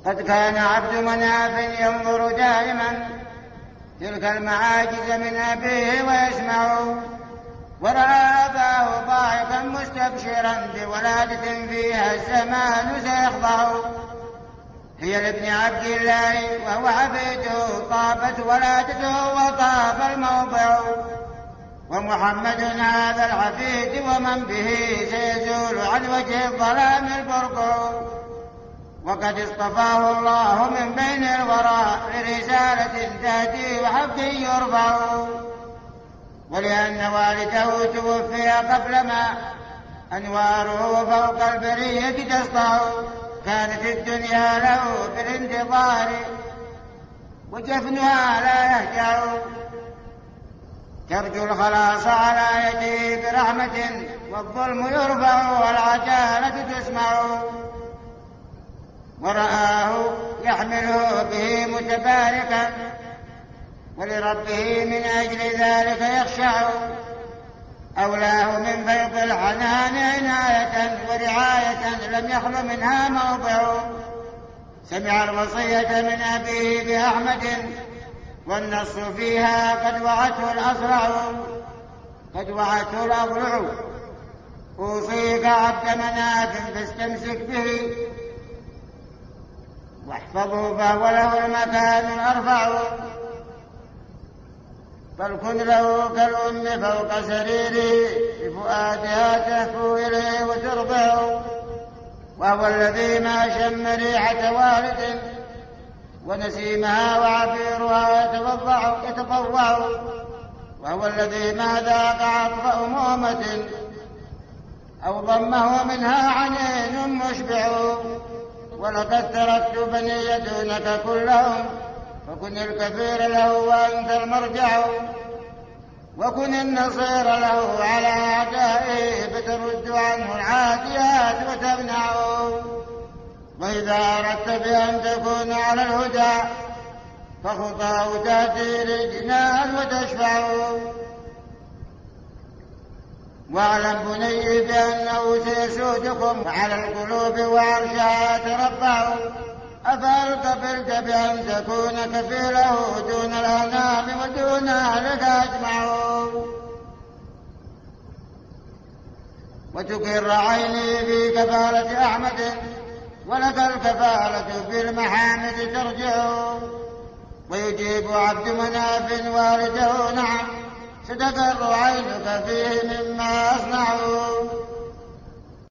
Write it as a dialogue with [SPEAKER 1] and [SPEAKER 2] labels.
[SPEAKER 1] قد كان عبد مناف ينظر دائما تلك المعاجز من أبيه ويسمع، ورأى أباه ضاحكا مستبشرا بولادة فيها الزمان سيخضع. هي لابن عبد الله وهو عبيده، طابت ولادته وطاب الموضع. ومحمد هذا الحفيد ومن به سيزول عن وجه الظلام البرقع. وقد اصطفاه الله من بين الورى لرسالة تهدي وحق يرفع. ولأن والده توفي قبلما أنواره فوق البرية تسطع، كانت الدنيا له في الانتظار وجفنها لا يهجع. ترجو الخلاص على يده برحمة، والظلم يرفع والعدالة تسمع. ورآه يحمله به متباركا، ولربه من أجل ذلك يخشع. أولاه من فيض الحنان عناية ورعاية لم يخل منها موضع. سمع الوصية من أبيه بأحمد، والنص فيها قد وعته الأضلع. أوصيك عبد مناف فاستمسك به، واحفظه فهو له المكان الأرفع. فالكن له كالأم فوق سريره، بفؤادها تهفو إليه وترضعه. وهو الذي ما شم ريحة والد، ونسيمها وعبيرها يتطوع. وهو الذي ما ذاق عطف أمومة، أو ضمه منها عنين مشبع. ولقد تركت بني دونك كلهم، فكن الكفير له وأنت المرجع. وكن النصير له على أعدائه، فترد عنه العاديات وتمنعه. وإذا أردت بأن تكون على الهدى، فخطاه تأتي للجنان وتشفع. واعلم بني بأنه سيسودكم، وعلى القلوب وعرشها يتربع. أفهل قبلت بأن تكون كفيله دون الأنام ودون أهلك أجمعون؟ وتقر عيني في كفالة أحمد، ولك الكفالة في المحامد ترجع. ويجيب عبد مناف والده نعم، ستقر عينك فيه مما أصنع.